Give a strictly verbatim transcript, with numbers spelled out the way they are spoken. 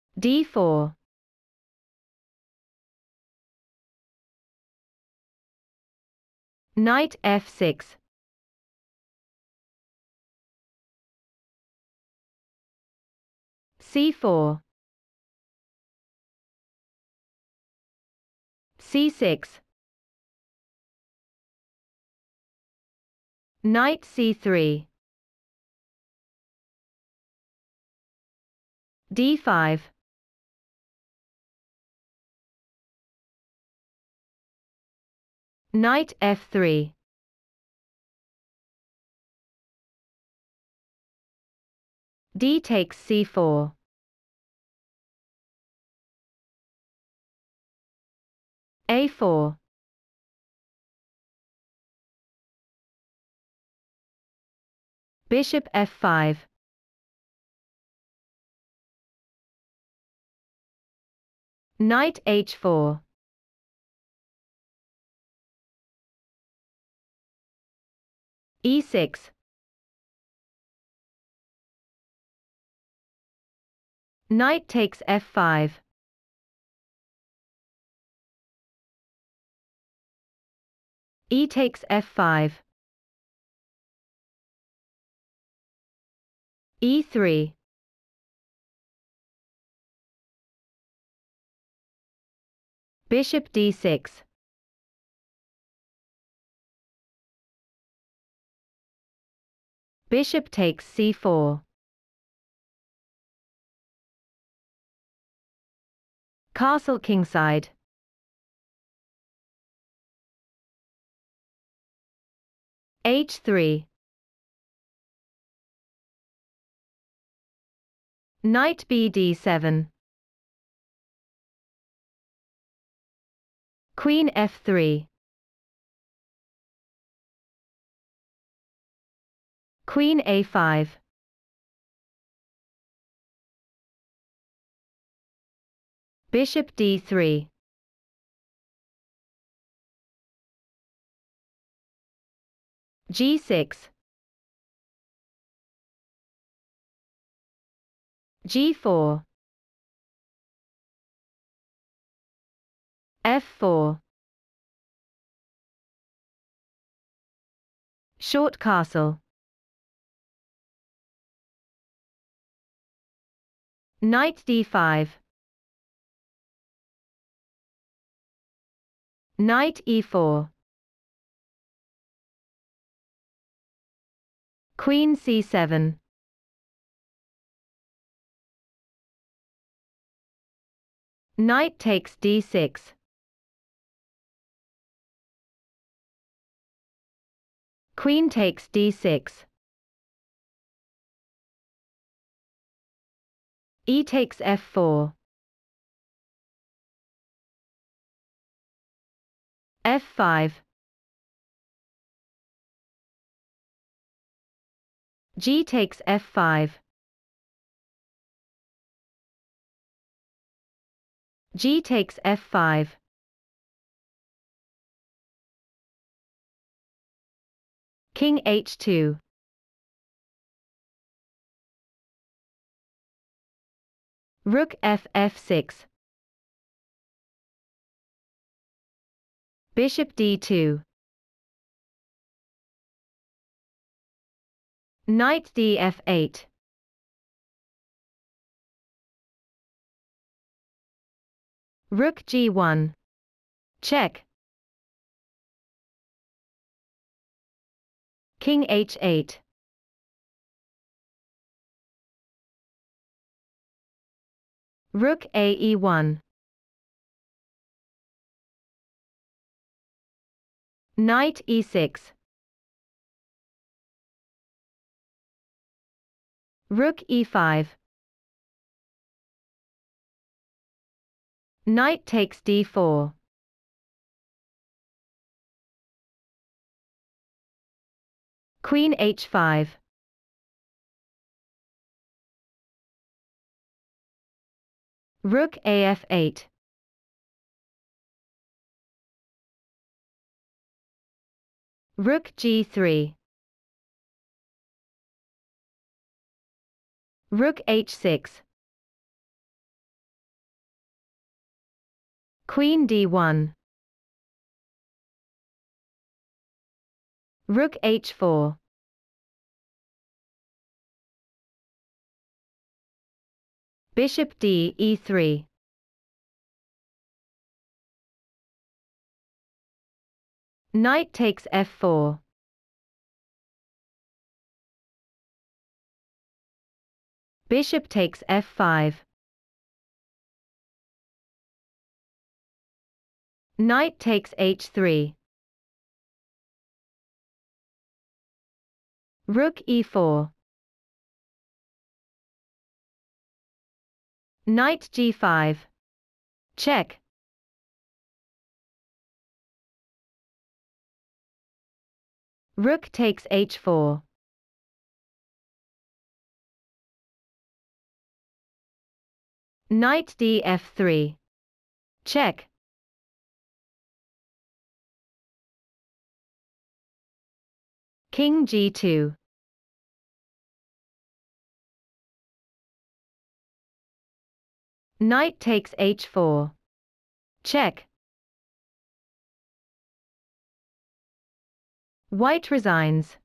d four. Knight f six. c four. c six. Knight c three. d five. Knight f three. d takes c four. a four. Bishop f five. Knight h four. e six. Knight takes f five. E takes f five. e three. Bishop d six. Bishop takes c four. Castle kingside. h three. Knight b d seven. Queen f three. Queen a five. Bishop d three. g six. g four. f four. Short castle. Knight d five. Knight e four. Queen c seven. Knight takes d six. Queen takes d six. E takes f four. f five. G takes f five. G takes f five. King h two. Rook f f six. Bishop d two. Knight d f eight. Rook g one. Check. King h eight. Rook a e one. Knight e six. Rook e five. Knight takes d four. Queen h five. Rook a f eight. Rook g three. Rook h six. Queen d one. Rook h four. Bishop d e three. Knight takes f four. Bishop takes f five. Knight takes h three. Rook e four. Knight g five. Check. Rook takes h four. Knight d f three. Check. King g two. Knight takes h four. Check. White resigns.